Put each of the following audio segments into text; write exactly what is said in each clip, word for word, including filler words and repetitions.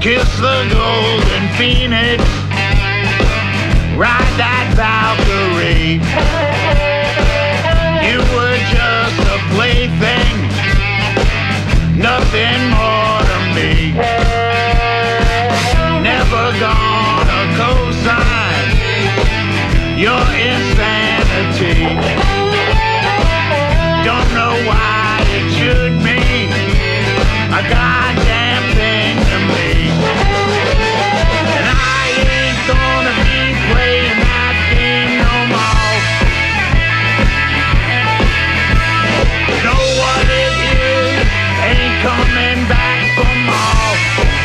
Kiss the golden phoenix, ride that Valkyrie. You were just a plaything, nothing more to me. Never gonna co-sign your insanity. Don't know why it should mean a goddamn thing to me. And I ain't gonna be playing that game no more. Know what it is, ain't coming back for more.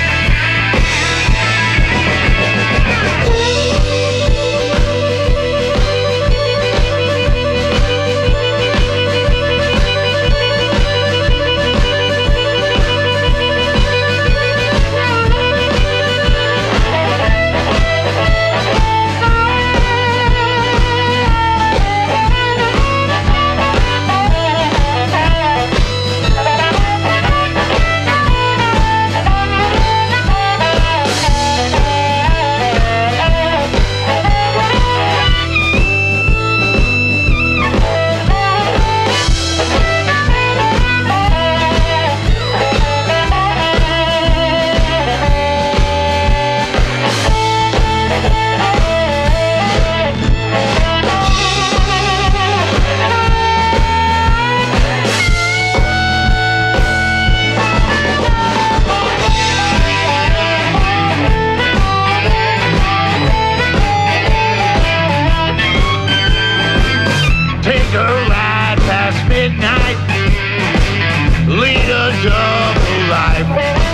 Take a ride past midnight, lead a double life.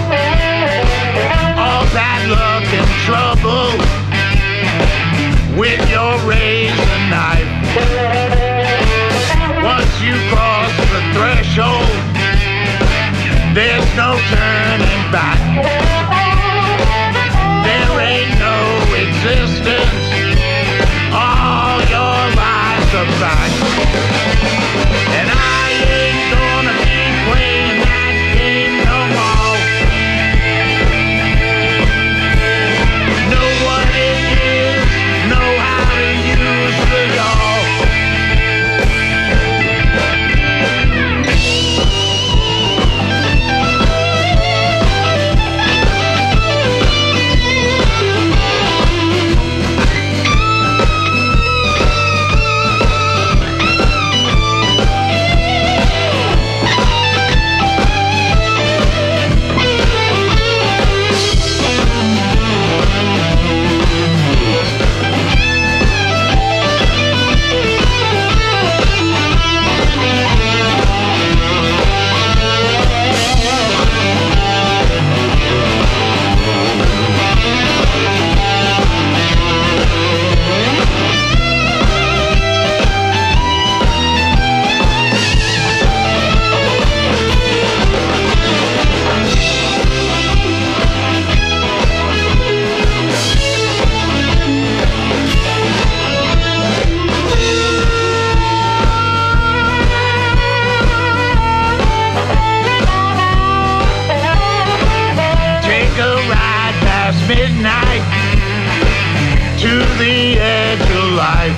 All bad luck and trouble with your razor knife. Once you cross the threshold, there's no turning back. There ain't no existence, all your lies are back. And I ain't gonna be playing that game no more. Know what it is, know how to use the all. Midnight to the edge of life,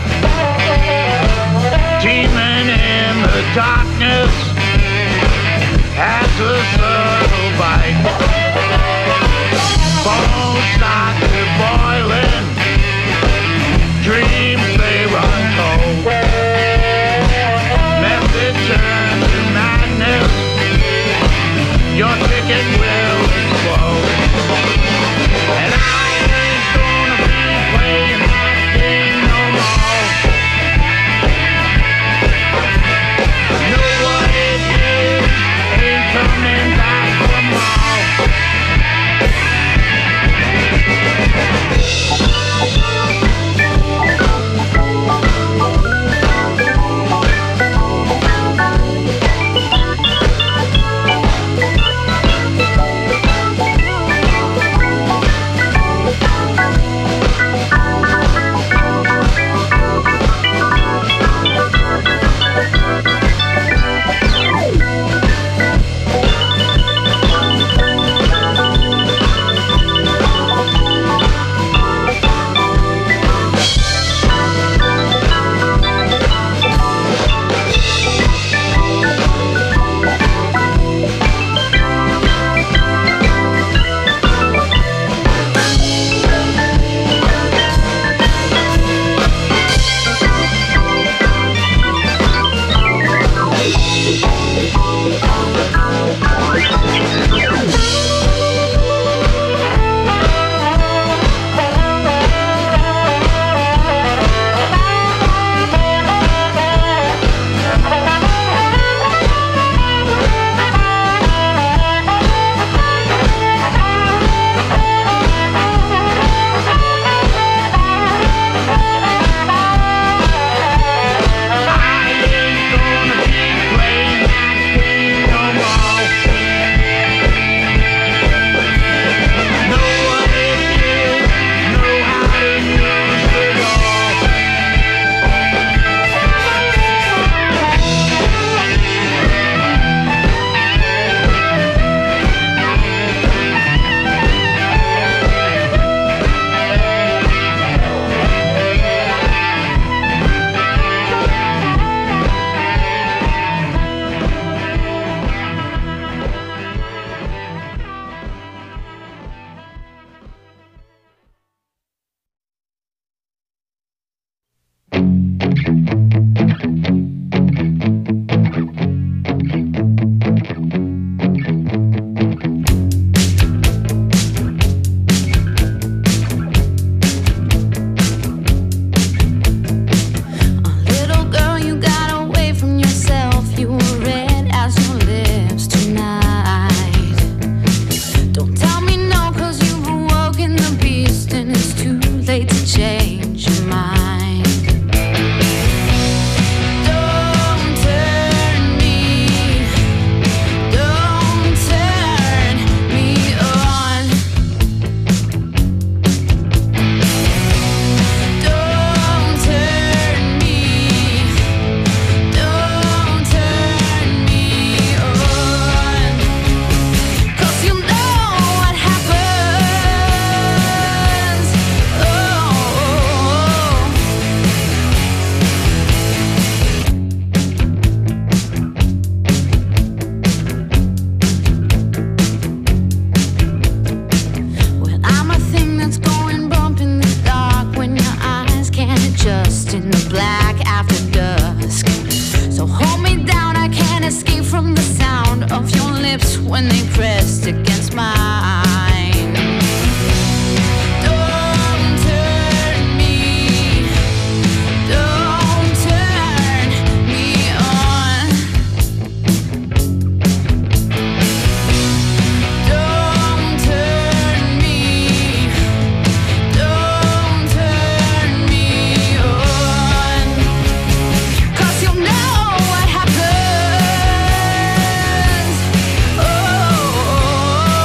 teeming in the darkness as a subtle bite. Bones start to boiling, dreams they run cold. Method turns to madness, your ticket will explode. And I ain't gonna be playing that game no more. Know what it is, ain't coming back for more. from the sound of your lips when they pressed against mine. Don't turn me, don't turn me on. Don't turn me, don't turn me on. 'Cause you'll know what happens. Oh,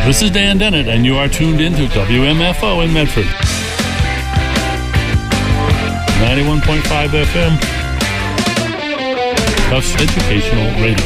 This is Dan Dennett, and you are tuned in to W M F O in Medford. ninety-one point five F M. Tufts Educational Radio.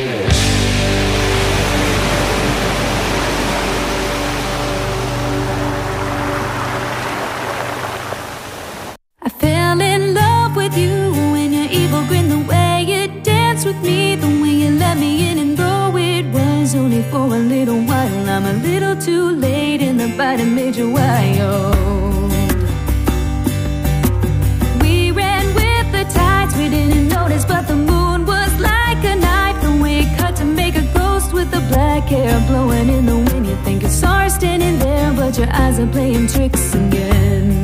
I fell in love with you when your evil grin, the way you danced with me, the way you let me in, and though it was only for a little while, I'm a little too late in the fight that made you wild. We ran with the tides, we didn't notice, but the moon was like a knife, the way it cut to make a ghost with the black hair blowing in the wind. You think you saw her standing there, but your eyes are playing tricks again.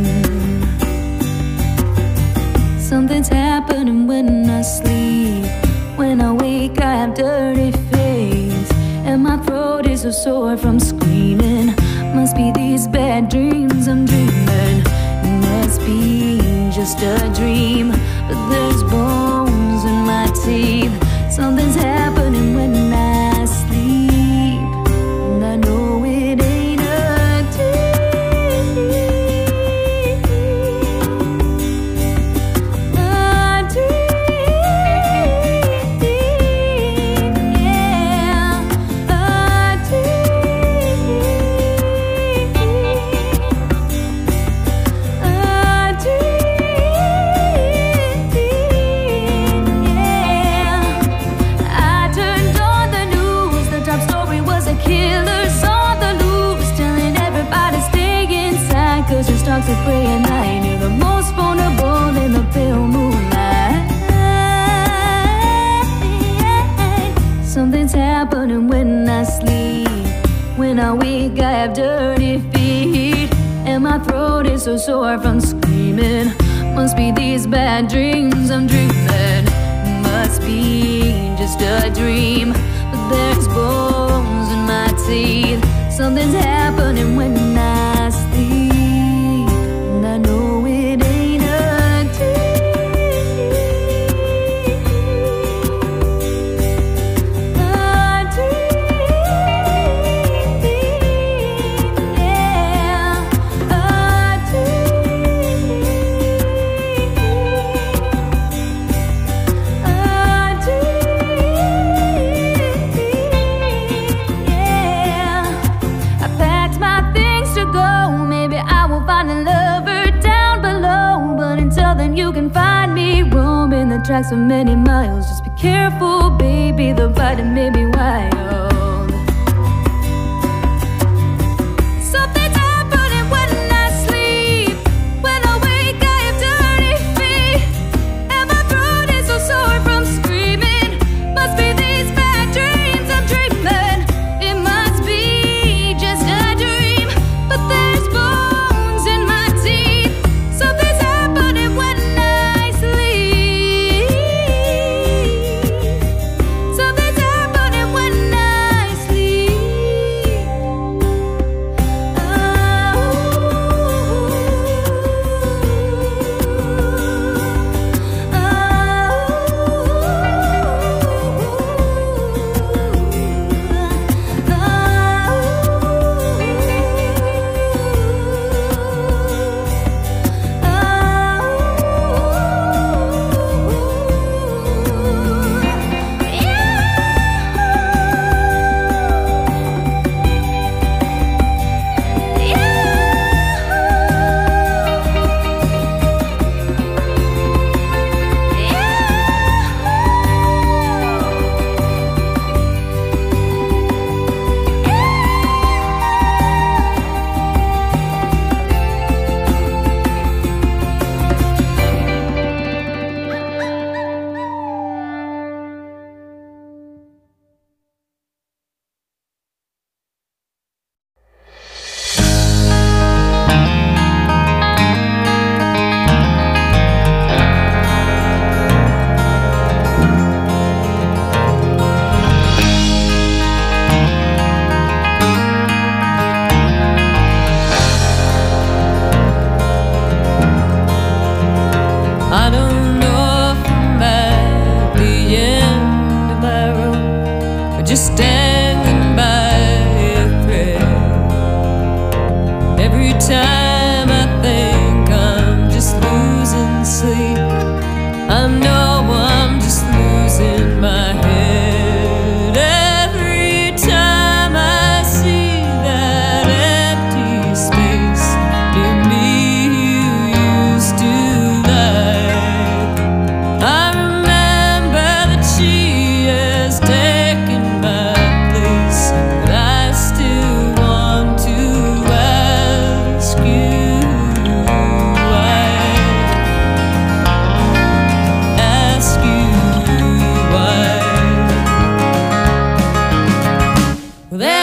Something's happening when I sleep. When I wake I have dirty face, and my throat is so sore from screaming. Must be these bad dreams I'm dreaming. It must be just a dream, but there's bones in my teeth. Something's happening when I sleep, and I know it ain't a dream. A dream, yeah. A dream, a dream, yeah. I turned on the news, the top story was a killer's on the loose, telling everybody stay inside, cause your stocks are prey at night. You're the most vulnerable in the pale moonlight. Something's happening when I sleep. When I wake I have dirty feet, and my throat is so sore from screaming. Must be these bad dreams I'm dreaming. Must be just a dream, but there's bones in my teeth. Something's happening when I sleep, and I know it ain't a dream. A dream, yeah. A dream, a dream, yeah. I packed my things to go. Maybe I will find a lover down below, but until then you can find me roaming the tracks for many miles. Just be careful, baby, the bite may be wild. Something's happening when I sleep. When I wake I have dirty feet, and my throat is so sore from screaming. Must be these bad dreams I'm dreaming. It must be just a dream, but there's bones in my teeth. Something's happening when I sleep. Something's happening when I sleep. just standing by a thread.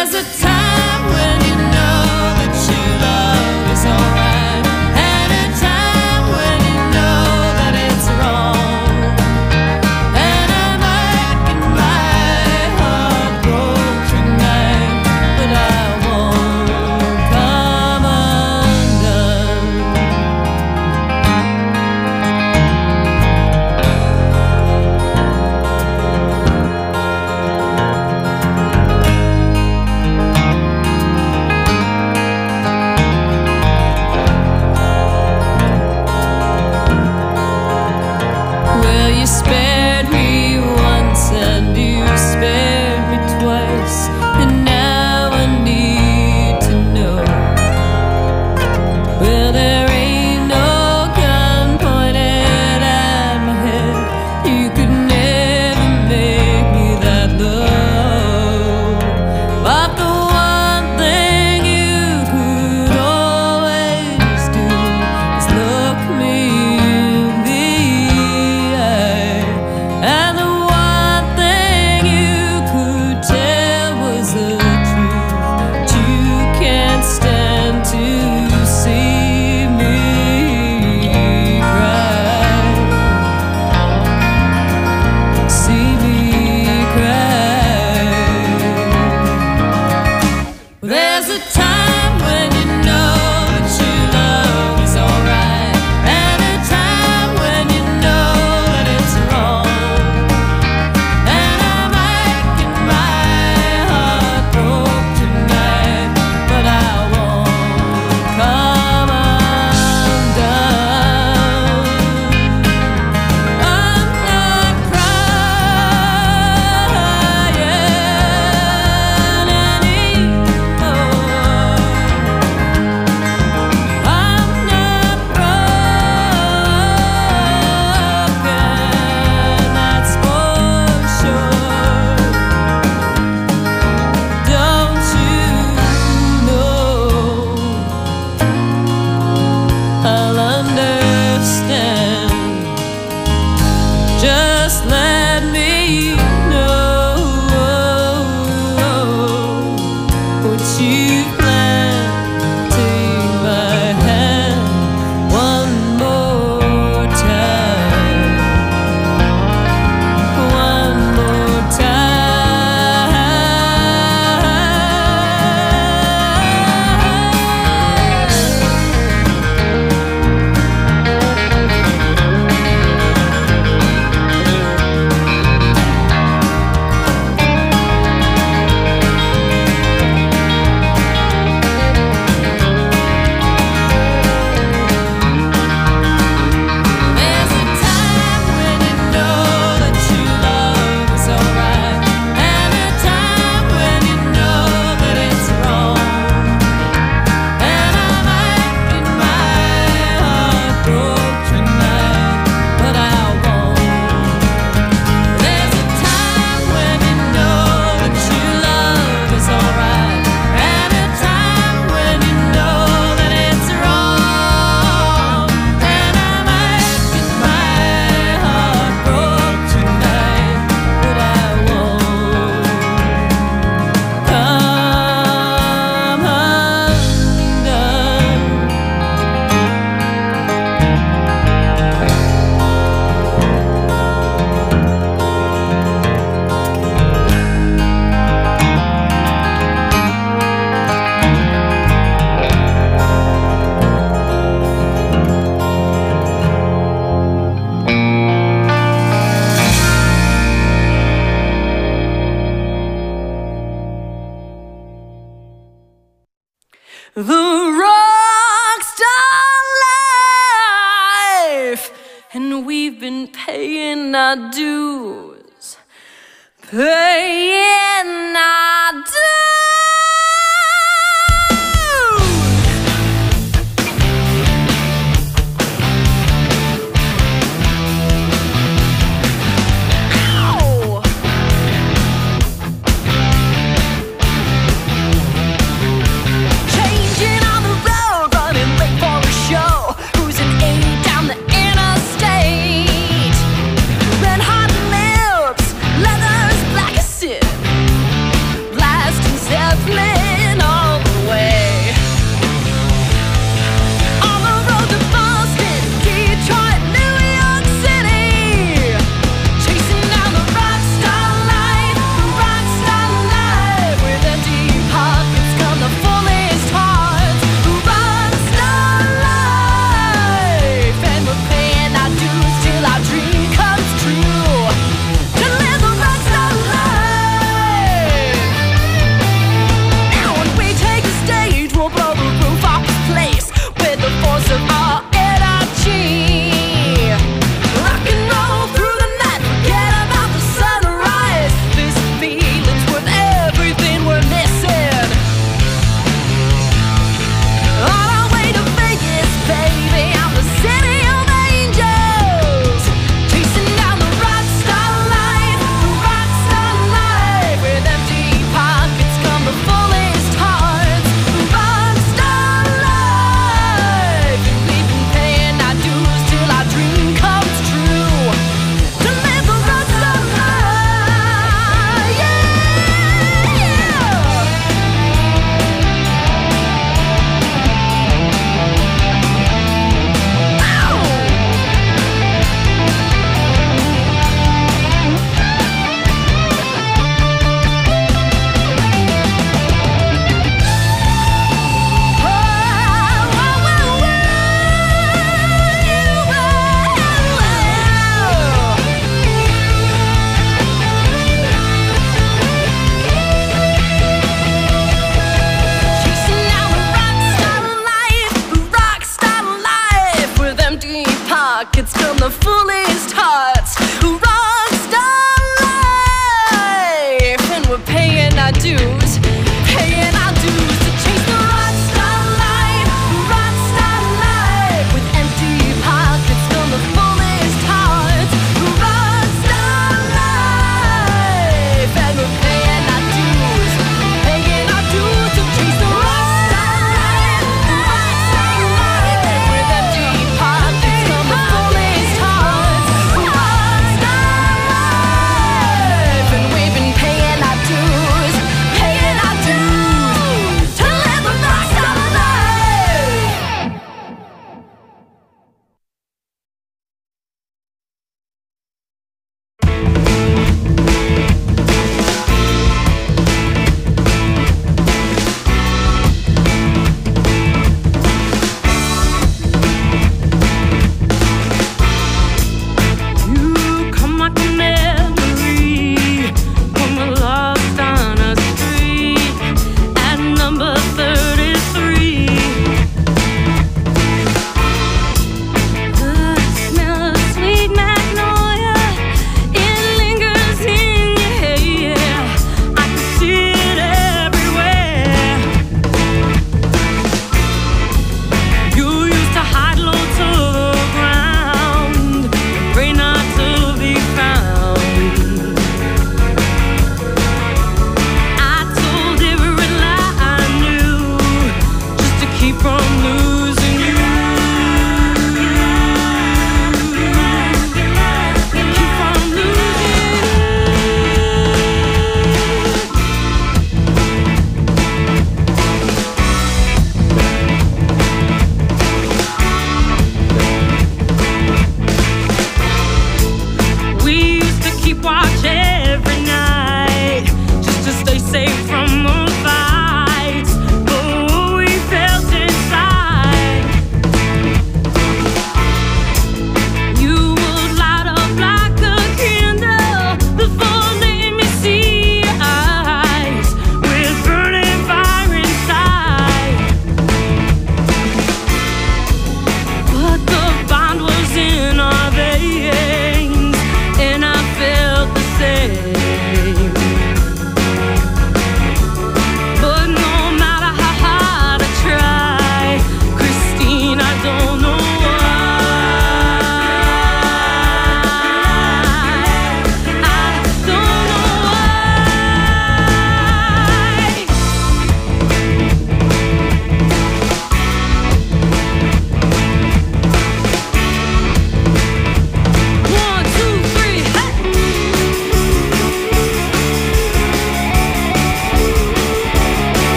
The rockstar life, and we've been paying our dues, paying our dues.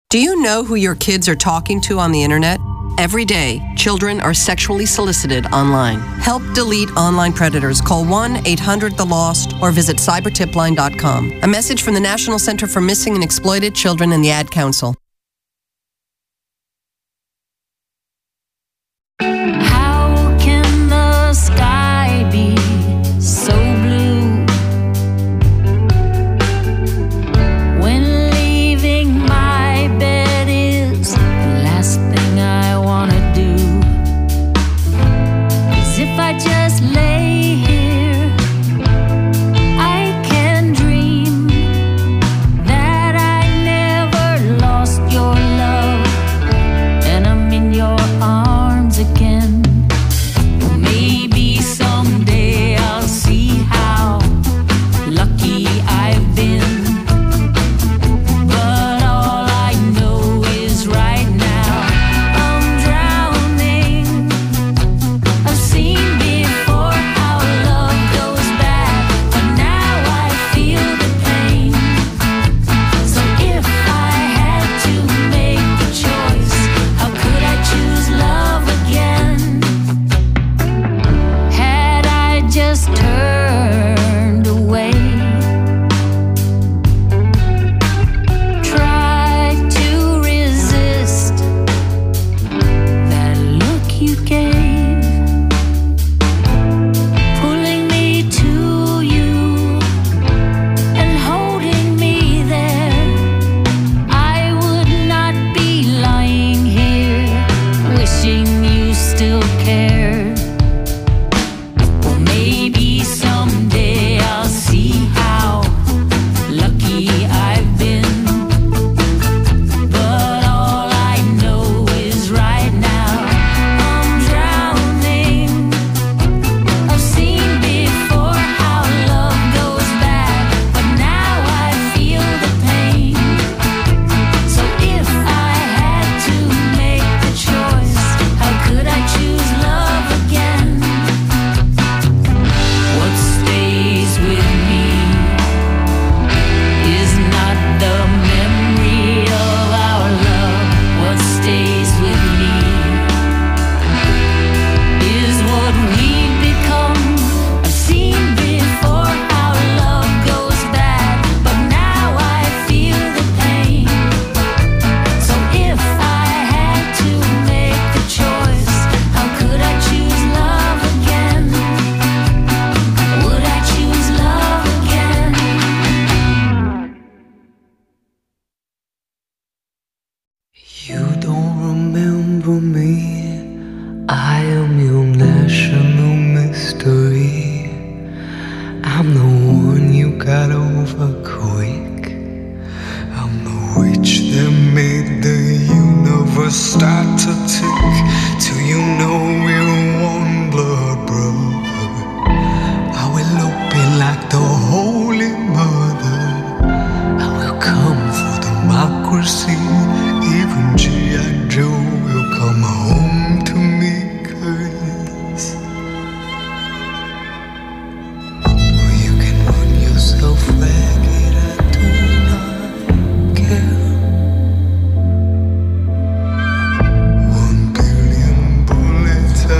Do you know who your kids are talking to on the internet? Every day, children are sexually solicited online. Help delete online predators. Call one eight hundred the lost or visit cyber tip line dot com. A message from the National Center for Missing and Exploited Children and the Ad Council. How can the sky be so blue when leaving my bed is the last thing I want to do? 'Cause if I just lay here, I can dream that I never lost your love and I'm in your arms again. Maybe someday I'll see how lucky I've been. But all I know is right now I'm drowning. I've seen before how love goes bad, but now I feel the pain. So if I had to make the choice, how could I choose love again? Had I just turned away, tried to resist that look you gave, pulling me to you and holding me there, I would not be lying here wishing you still cared. Well, maybe someday I'll see how lucky I've been. But all I know is right now I'm drowning. I've seen before how love goes bad, but now I feel the pain. So if I had to make the choice, how could I choose love again? What stays with me is not the memory of our love. What stays with me is what we've become. I've seen before how love goes bad, but now I feel the pain. So if I had to make the choice, how could I choose love again? Would I choose love again? You don't remember me. I am your national mystery. I'm the one you got over quick. I'm the witch that made the universe start to tick. Till you know we're one blood brother. I will open like the Holy Mother. I will come for democracy. Even G I. Joe will come home to me, 'cause well, you can run yourself ragged, I do not care. One billion bullets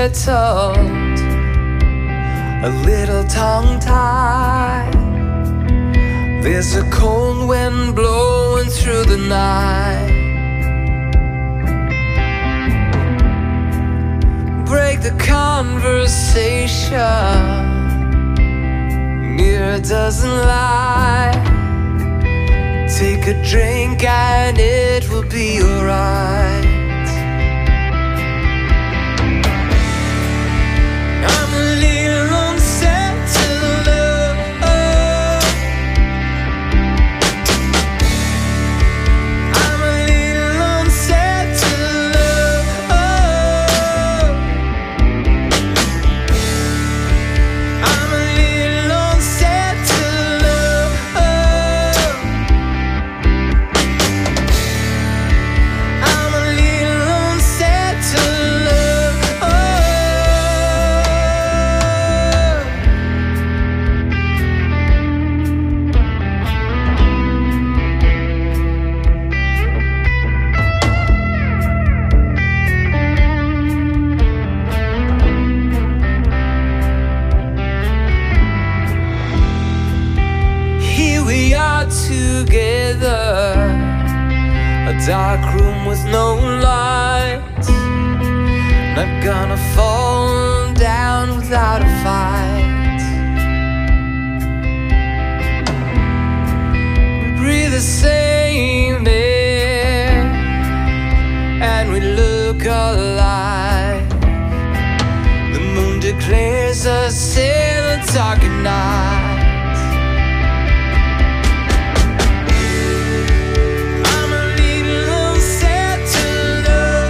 unsettled, a little tongue-tied. There's a cold wind blowing through the night. Break the conversation, mirror doesn't lie. Take a drink and it will be alright. I'm a little unsettled. I'm a little unsettled. I'm a little unsettled. I'm a little unsettled. Here we are together, a dark room with no light. Not gonna fall down without a fight. We breathe the same air and we look alike. The moon declares us in the dark at night. I'm a little unsettled.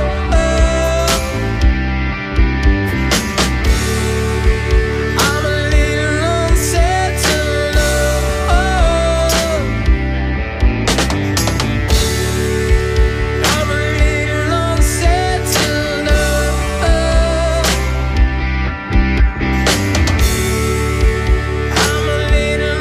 I'm a little unsettled. I'm a little unsettled. I'm a little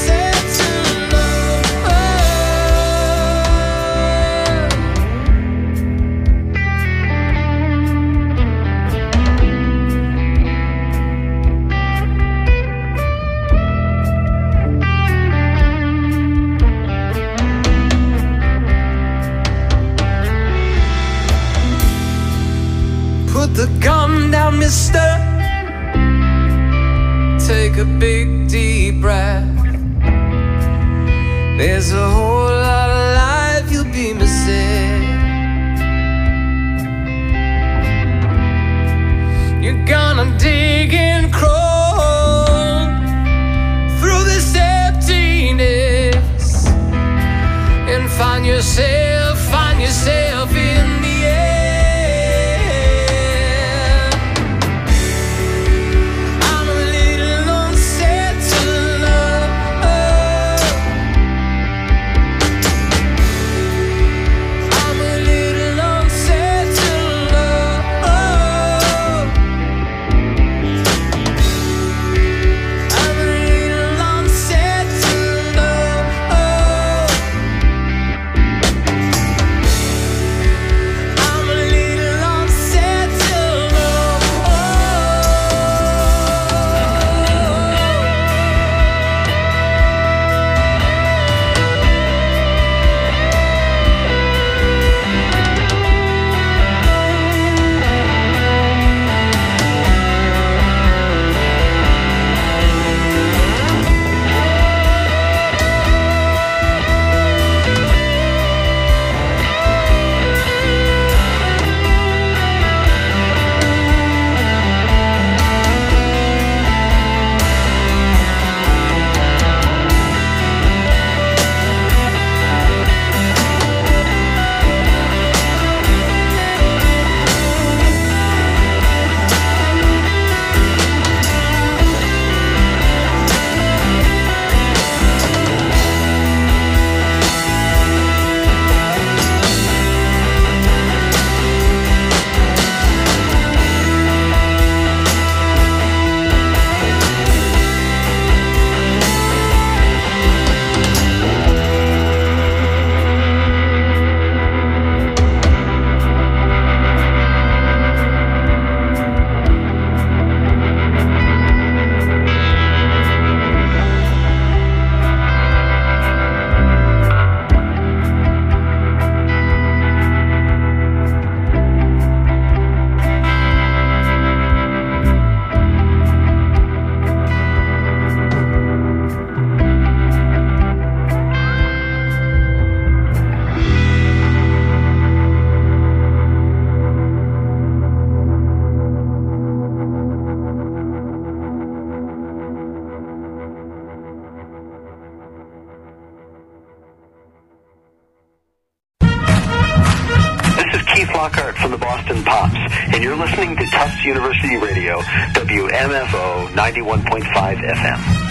Put the gun down, mister. Take a big deep breath. There's a whole lot of life you'll be missing. You're gonna dig and crawl through this emptiness and find yourself, find yourself in the air. I'm a little unsettled. Flockhart from the Boston Pops, and you're listening to Tufts University Radio, W M F O ninety-one point five F M.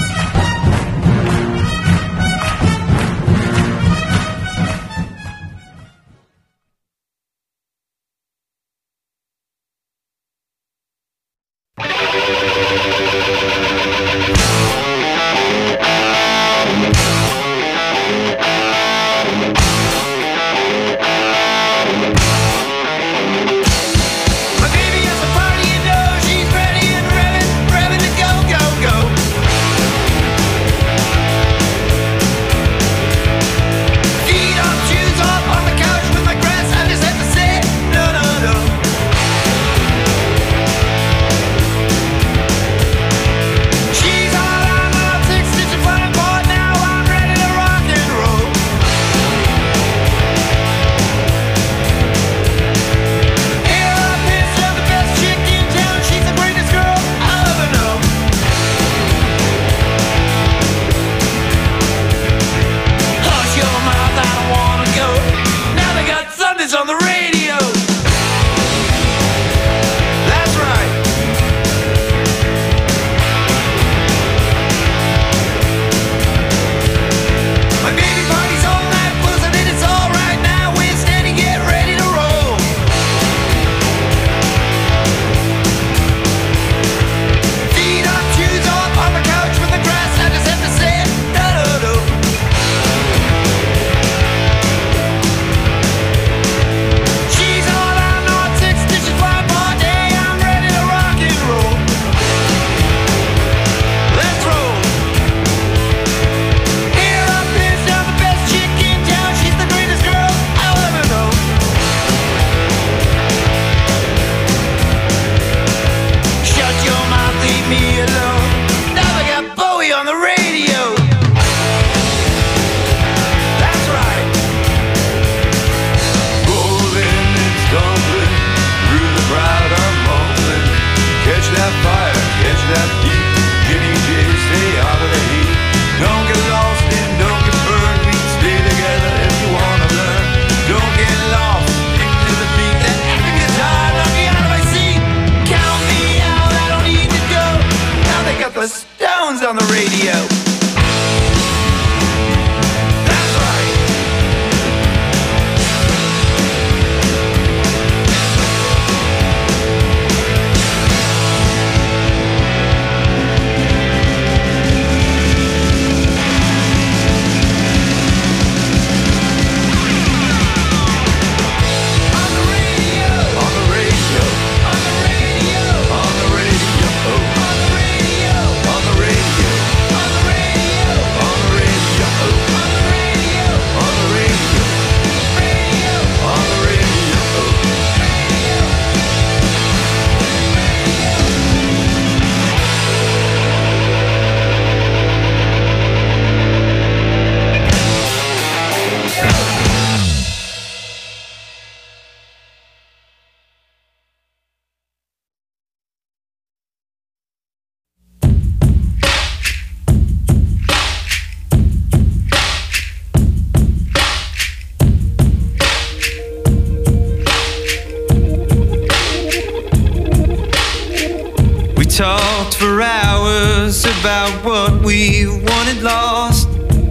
Talked for hours about what we wanted lost,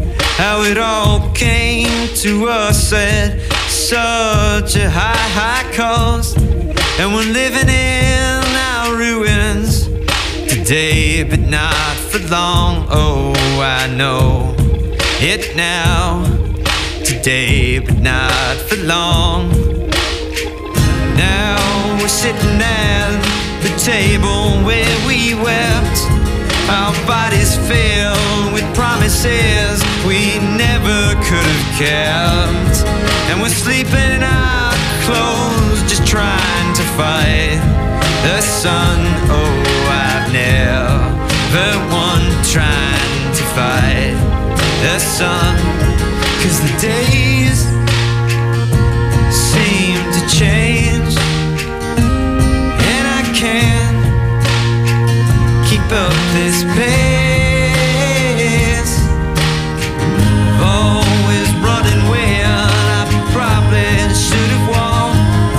how it all came to us at such a high, high cost. And we're living in our ruins today, but not for long. Oh, I know it now, today, but not for long. Now we're sitting at the table where we wept, our bodies filled with promises we never could have kept. And we're sleeping in our clothes, just trying to fight the sun. Oh, I've never won trying to fight the sun, 'cause the days seem to change, and I can't keep up this pace. Always running when I probably should have walked.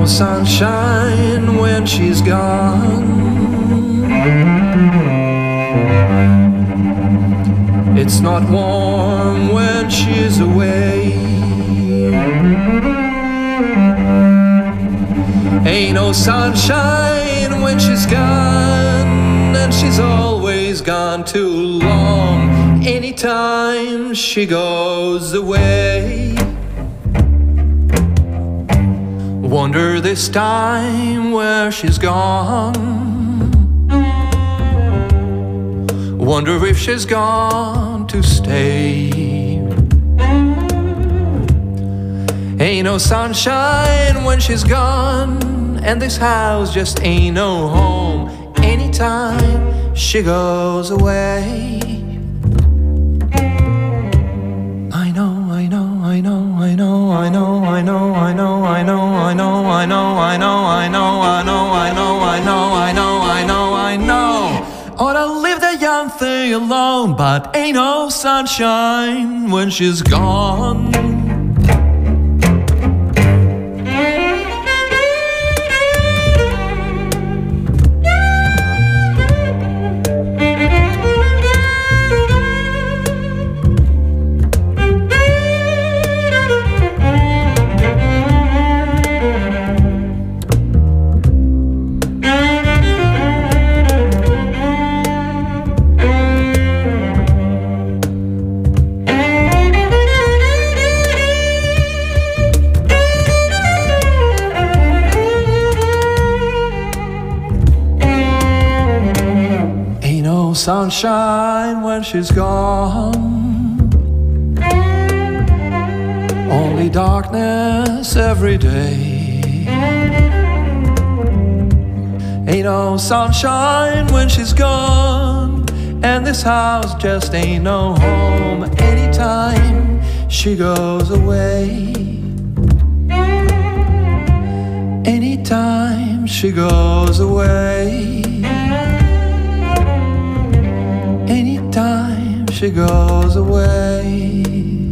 sunshine when she's gone. It's not warm when she's away. Ain't no sunshine when she's gone, and she's always gone too long. Anytime she goes away. Wonder this time where she's gone. Wonder if she's gone to stay. Ain't no sunshine when she's gone, and this house just ain't no home. Anytime she goes away. I know, I know, I know, I know, I know, I know, I know, I know, I know, I know, I know, I know, I know, I know, I know, I know, I know, I know. Ought to leave the young thing alone, but ain't no sunshine when she's gone. Sunshine when she's gone. Only darkness every day. Ain't no sunshine when she's gone, and this house just ain't no home. Anytime she goes away. Anytime she goes away. Anytime she goes away.